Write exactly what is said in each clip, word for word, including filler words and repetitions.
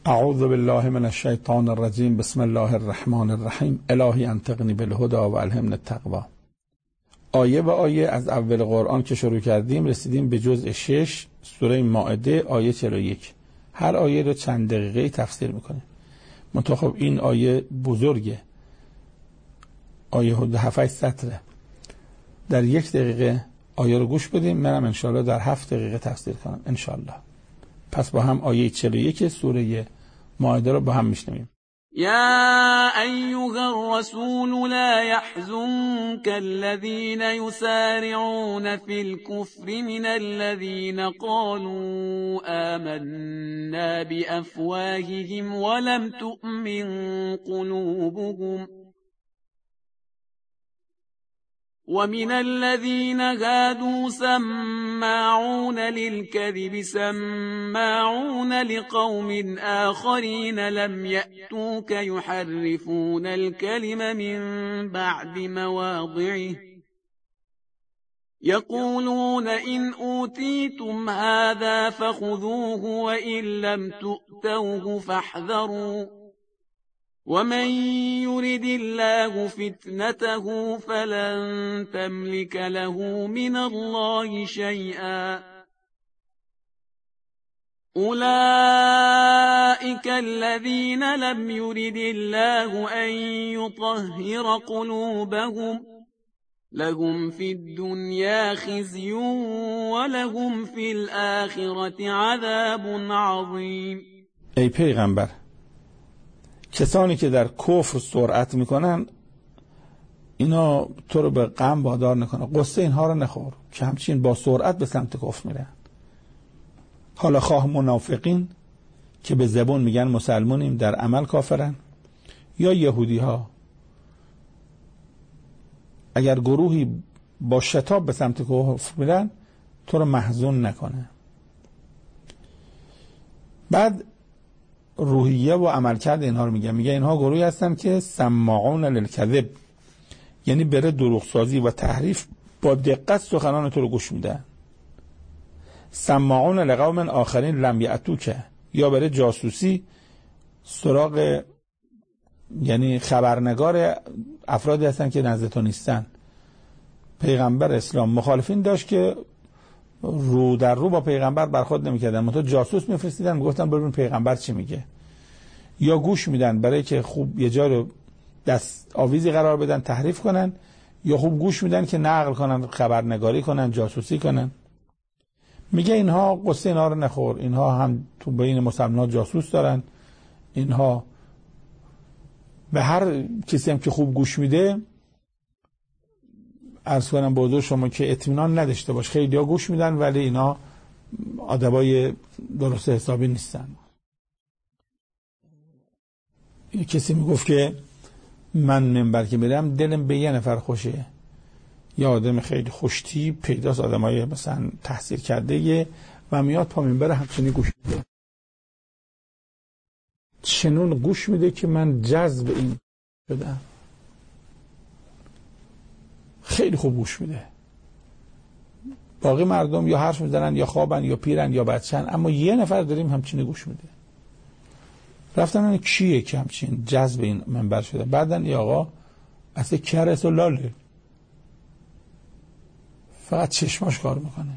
اعوذ بالله من الشیطان الرجیم. بسم الله الرحمن الرحیم. الهی انطقنی بالهدی و الهمنی التقوی. آیه به آیه از اول قرآن که شروع کردیم رسیدیم به جزء شش سوره مائده آیه چهل و یک. هر آیه رو چند دقیقه تفسیر میکنیم. منتها این آیه بزرگه، آیه حدود هفت سطره. در یک دقیقه آیه رو گوش بدیم، منم انشاءالله در هفت دقیقه تفسیر کنم انشاءالله. پس با هم آیه چهل و یک سوره مائده رو با هم میشنویم. يا أيها الرسول لا يحزنك الذين يسارعون في الكفر من الذين قالوا آمنا بأفواههم ولم تؤمن قلوبهم ومن الذين هادوا سماعون للكذب سماعون لقوم آخرين لم يأتوك يحرفون الكلم من بعد مواضعه يقولون إن أوتيتم هذا فخذوه وإن لم تؤتوه فاحذروا ومن يرد الله فتنته فلن تملك له من الله شيئا أولئك الذين لم يرد الله أن يطهر قلوبهم لهم في الدنيا خزي ولهم في الآخرة عذاب عظيم. ای پیغمبر، کسانی که در کفر سرعت میکنن اینا تو رو به غم وادار نکنه، قصه اینها رو نخور که همچین با سرعت به سمت کفر میرن. حالا خواه منافقین که به زبان میگن مسلمانیم در عمل کافرن، یا یهودی ها، اگر گروهی با شتاب به سمت کفر میرن تو رو محزون نکنه. بعد روحیه و عملکرد اینها رو میگه میگه اینها گروهی هستن که سماعون للکذب، یعنی بره دروغ سازی و تحریف با دقت سخنان تو رو گوش میدن. سماعون لقوم آخرین لم یأتوک، یا بره جاسوسی سراغ، یعنی خبرنگار افرادی هستن که نزد تو نیستن. پیغمبر اسلام مخالفین داشت که رو در رو با پیغمبر برخورد نمی‌کردن، منتها جاسوس می‌فرستیدن میگفتن ببین پیغمبر چی میگه، یا گوش میدن برای که خوب یه جا رو دست آویزی قرار بدن تحریف کنن، یا خوب گوش میدن که نقل کنن، خبرنگاری کنن، جاسوسی کنن. میگه اینها قصه اینا رو نخور، اینها هم تو بین مسلمان‌ها جاسوس دارن، اینها به هر کسی هم که خوب گوش میده عرض کنم به حضور شما که اطمینان نداشته باش، خیلی ها گوش میدن ولی اینا آدمای درست حسابی نیستن. یه کسی میگفت که من منبر که میرم دلم به یه نفر خوشه، یا آدم خیلی خوشتی پیداست، آدمای مثلا تحصیل کرده یه و میاد پا منبر همچنین گوش میده، چنون گوش میده که من جذب این شدم، خیلی خوب گوش میده. باقی مردم یا حرف میزنن یا خوابن یا پیرن یا بچن، اما یه نفر داریم همچین گوش میده. رفتن این کیه که همچین جذب این منبر شده؟ بعدن ای آقا اصلا کرس و لاله، فقط چشماش کار میکنه.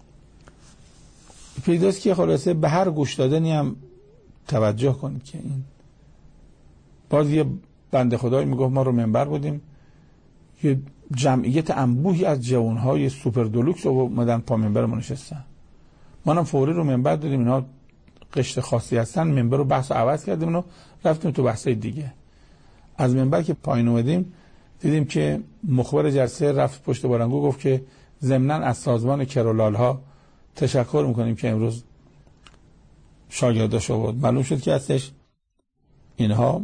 پیداست که خلاصه به هر گوش دادنی هم توجه کنید که این. باز یه بنده خدایی میگفت ما رو منبر بودیم، یه جمعیت انبوهی از جوانهای سوپر دلوکس رو اومدن پا منبر ما نشستن. ما هم فوری رو منبر دادیم، اینا قشت خاصی هستن، منبر رو بحث رو عوض کردیم و رفتیم تو بحثای دیگه. از منبر که پایین اومدیم دیدیم که مخبر جلسه رفت پشت بارنگو گفت که ضمناً از سازمان کرولال ها تشکر میکنیم که امروز شاگرداش آورد. معلوم شد که هستش اینها.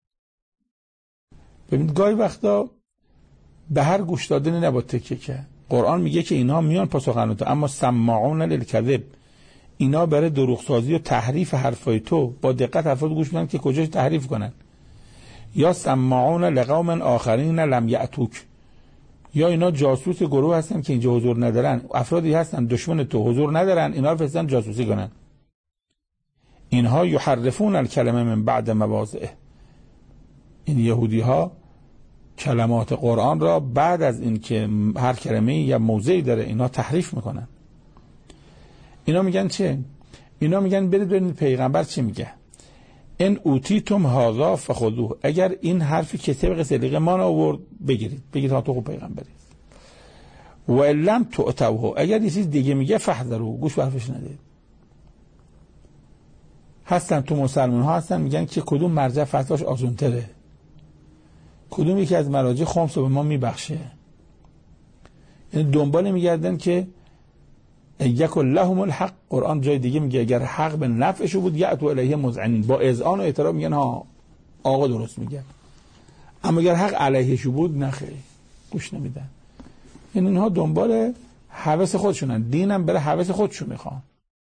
ببینید گاهی وقتا به هر گوش دادنی نباید تکیه کرد. قرآن میگه که اینا میان پاسخ تو، اما سماعون للکذب، اینا برای دروغ سازی و تحریف حرفای تو با دقت حرفات گوش میدن که کجاش تحریف کنن. یا سماعون لقوم آخرین لم یأتوک، یا اینا جاسوس گروه هستن که اینجا حضور ندارن، افرادی هستن دشمن تو حضور ندارن، اینا رو فرستن جاسوسی کنن. اینها یحرفون الکلمه من بعد مواضعه، این یهودی ها کلمات قرآن را بعد از این که هر کلمه یا موضعی داره اینا تحریف میکنن. اینا میگن چه؟ اینا میگن برید ببینید پیغمبر چی میگه. ان اوتیتم هذا فخذوه، اگر این حرفی که طبق سلیقه ما آورد بگیرید، بگید ها تو خوب پیغمبری. و ان لم تؤتوه، اگر یه چیز دیگه میگه فحذروا، گوش به حرفش ندید. هستن تو مسلمان ها هستن میگن که کدوم مرجع فتواش آسونتره، کدوم یکی از مراجع خمس رو به ما میبخشه. یعنی دنبال میگردن که یک لهم الحق. قرآن جای دیگه میگه اگر حق به نفعشو بود یأتو الیه مذعنین، با اذعان و اعتراف میگن ها آقا درست میگه، اما اگر حق علیهشو بود نه خیلی گوش نمیدن. یعنی اینها دنبال هوس خودشونن، دینم برای هوس خودشون میخوان.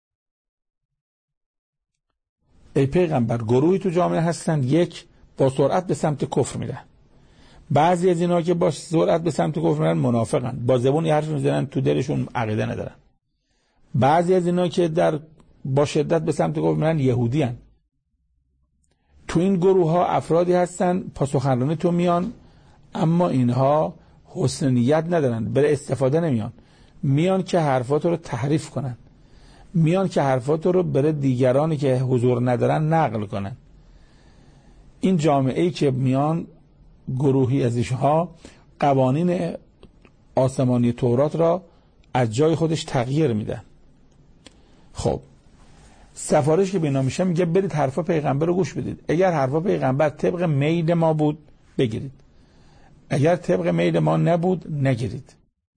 ای پیغمبر گروهی تو جامعه هستن یک با سرعت به سمت کفر میرن، بعضی از اینا که با سرعت به سمت کفر میرن منافقن، با زبون یه حرف میزنن تو دلشون عقیده ندارن. بعضی از اینا که در با شدت به سمت کفر میرن یهودی هن. تو این گروه ها افرادی هستن پاسخنرانی تو میان، اما اینها حسن نیت ندارن، برای استفاده نمیان، میان که حرفات رو تحریف کنن، میان که حرفات رو برای دیگرانی که حضور ندارن نقل کنن. این جامعه‌ای که میان گروهی از ایشها قوانین آسمانی تورات را از جای خودش تغییر میدن. خب سفارش که به اینا میشه میگه برید حرفا پیغمبر رو گوش بدید، اگر حرفا پیغمبر طبق میل ما بود بگیرید، اگر طبق میل ما نبود نگیرید.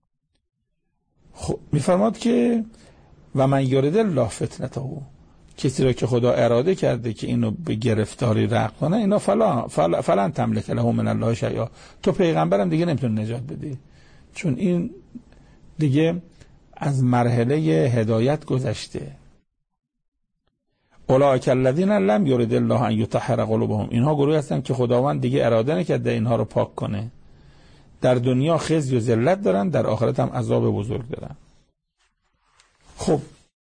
خب میفرماد که و من یرید الله فتنته، کسی را که خدا اراده کرده که اینو به گرفتاری رق کنه اینا فلا فلا فلن تملک له من الله شیئا، تو پیغمبرم دیگه نمیتونه نجات بدی، چون این دیگه از مرحله هدایت گذشته. اولئک الذین لم یرد الله ان یطهر قلوبهم، اینها گروهی هستن که خداوند دیگه اراده نکرده اینها رو پاک کنه، در دنیا خزی و ذلت دارن، در آخرت هم عذاب بزرگ دارن. خب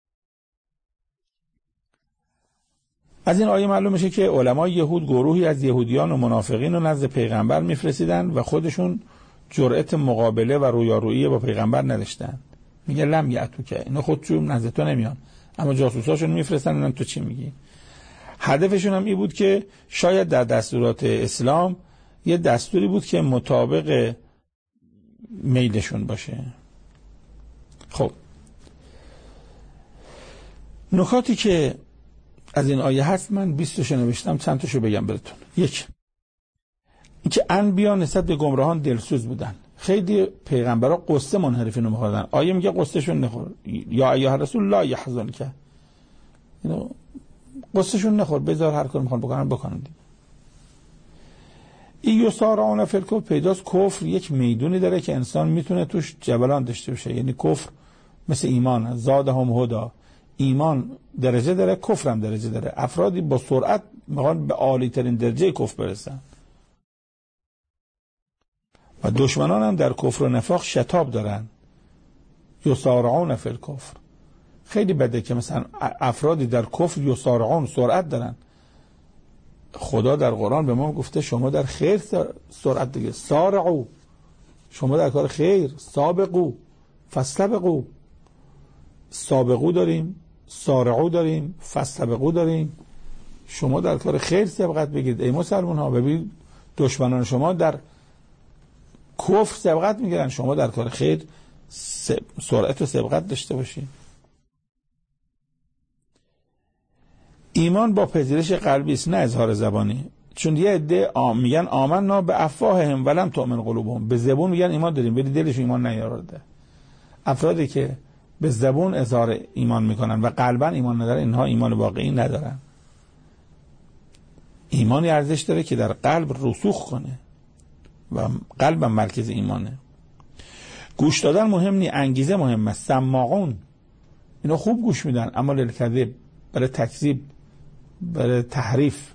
از این آیه معلوم میشه که علمای یهود گروهی از یهودیان و منافقین رو نزد پیغمبر میفرستیدن و خودشون جرأت مقابله و رویارویی با پیغمبر نداشتن. میگه لم یأتو، که اینا خودشون نزد تو نمیان، اما جاسوساشون میفرستن ببینن تو چی میگی. هدفشون هم این بود که شاید در دستورات اسلام یه دستوری بود که مطابق میلشون باشه. خب نکاتی که از این آیه هست من بیست تاشو نوشتم، چند تاشو بگم براتون. یک، اینکه انبیا نسبت به گمراهان دلسوز بودن، خیلی پیغمبرا قصه منحرفین رو می‌خوردن. آیه میگه قصهشون نخور، یا ایها رسول لا یحزن که، اینو قصهشون نخور، بذار هر کاری میخوان بکنن بکنن. این یسارعون فی الکفر، پیداست کفر یک میدونی داره که انسان میتونه توش جبلان داشته باشه. یعنی کفر مثل ایمان، زادهم هدا، ایمان درجه داره، کفر هم درجه داره. افرادی با سرعت میخوان به عالی ترین درجه کفر برسن و دشمنان هم در کفر و نفاق شتاب دارن. یسارعون فی الکفر، خیلی بده که مثلا افرادی در کفر یسارعون سرعت دارن. خدا در قرآن به ما گفته شما در خیر سرعت دیگه، سارعو، شما در کار خیر، سابقو فاستبقو، سابقو داریم، سارعو داریم، فاستبقو داریم. شما در کار خیر سبقت بگیرید ای مسلمان ها. ببینید دشمنان شما در کفر سبقت میگیرن، شما در کار خیر سرعت و سبقت داشته باشید. ایمان با پذیرش قلبی است، نه اظهار زبانی. چون یه عده آم میگن آمنا به افواههم ولم تؤمن قلوبهم، به زبون میگن ایمان داریم ولی دلش ایمان نیاورده. افرادی که به زبون اظهار ایمان میکنن و قلبا ایمان ندارن، اینها ایمان واقعی ندارن. ایمانی ارزش داره که در قلب رسوخ کنه و قلب مرکز ایمانه. گوش دادن مهم نی، انگیزه مهم است. سماعون، اینا خوب گوش میدن اما للکذب، برای تکذیب، برای تحریف.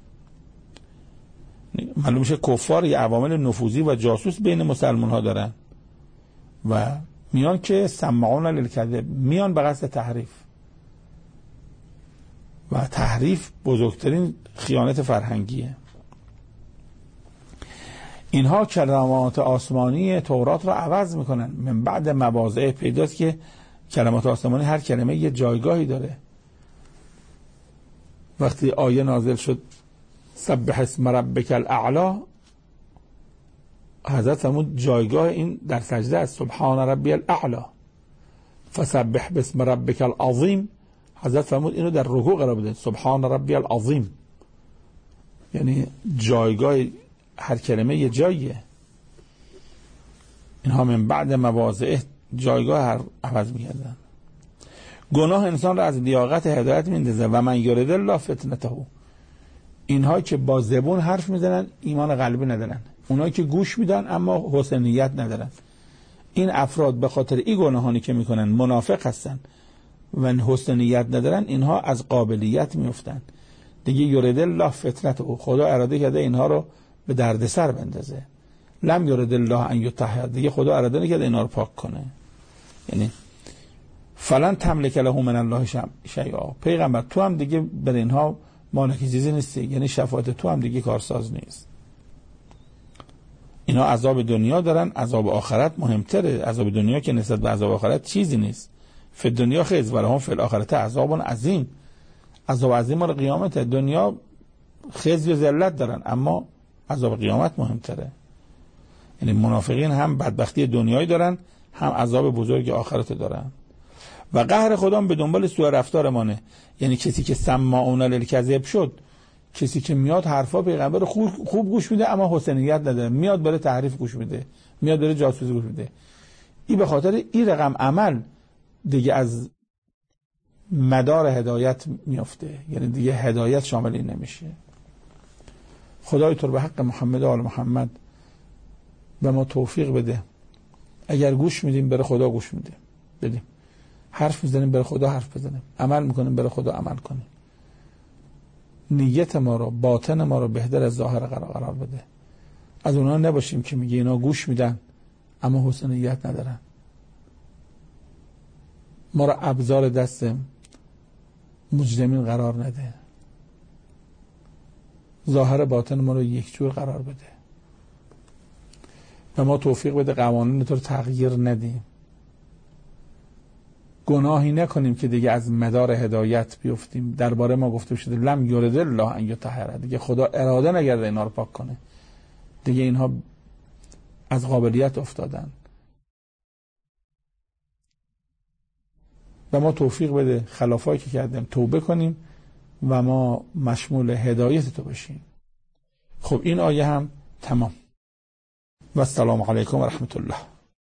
معلوم میشه کفار یه عوامل نفوذی و جاسوس بین مسلمان ها دارن و میان که سماعون للکذب، میان به قصد تحریف. و تحریف بزرگترین خیانت فرهنگیه. اینها کلمات آسمانی تورات را عوض میکنن. من بعد مواضع پیداست که کلمات آسمانی هر کلمه یه جایگاهی داره. وقتی آیه نازل شد سبح اسم ربک الاعلی، حضرت فرمود جایگاه این در سجده است، سبحان ربی الاعلی. فسبح باسم ربک العظیم، حضرت فرمود اینو در رکوع قرار بده، سبحان ربی العظیم. یعنی جایگاه هر کلمه یه جاییه. اینها من بعد مواضع جایگاه هر عوض می‌کردن. گناه انسان را از لیاقت هدایت میندازه. و من یرید الله فتنته، اینها که با زبون حرف میزنن ایمان قلبی ندارن، اونایی که گوش میدن اما حسن نیت ندارن. این افراد به خاطر این گناهانی که میکنن منافق هستن و حسن نیت ندارن، اینها از قابلیت میفتن. دیگه یرید الله فتنته، خدا اراده کرده اینها رو به دردسر بندازه. لم یرید الله ان یطهر، دیگه خدا اراده نکرده اینها رو پاک کنه. یعنی فلن تملک له من الله شیئا، پیغمبر تو هم دیگه بر اینها مالکی چیزی نیستی، یعنی شفاعت تو هم دیگه کارساز نیست. اینا عذاب دنیا دارن، عذاب آخرت مهمتره. عذاب دنیا که نسبت به عذاب آخرت چیزی نیست. فی دنیا خیز ولهم فی الاخرت عذاب عظیم، عذاب عظیم مال قیامت. دنیا خزی و ذلت دارن اما عذاب قیامت مهمتره. یعنی منافقین هم بدبختی دنیایی دارن، هم عذاب بزرگ آخرت دارن. و قهر خدا به دنبال سوء رفتار مانه. یعنی کسی که سماعون للکذب شد، کسی که میاد حرفا پیغمبر خوب, خوب گوش میده اما حسنیت نداره، میاد برای تحریف گوش میده، میاد برای جاسوسی گوش میده. این به خاطر این رقم عمل دیگه از مدار هدایت میفته، یعنی دیگه هدایت شامل این نمیشه. خدای تو به حق محمد و آل محمد به ما توفیق بده. اگر گوش میدیم برای خدا گوش میدیم بدیم، حرف میزنیم برای خدا حرف بزنیم، عمل میکنیم برای خدا عمل کنیم. نیت ما رو، باطن ما رو بهتر از ظاهر قرار قرار بده. از اونها نباشیم که میگه اینا گوش میدن اما حسن نیت ندارن. ما رو ابزار دست مجرمین قرار نده. ظاهر باطن ما رو یک جور قرار بده و ما توفیق بده قوانین تو رو تغییر ندیم. گناهی نکنیم که دیگه از مدار هدایت بیفتیم. درباره ما گفته شده لم یرید الله ان یطهر، دیگه خدا اراده نکرده اینا رو پاک کنه، دیگه اینها از قابلیت افتادن. و ما توفیق بده خلافایی که کردیم توبه کنیم و ما مشمول هدایت تو بشیم. خب این آیه هم تمام. و السلام علیکم و رحمت الله.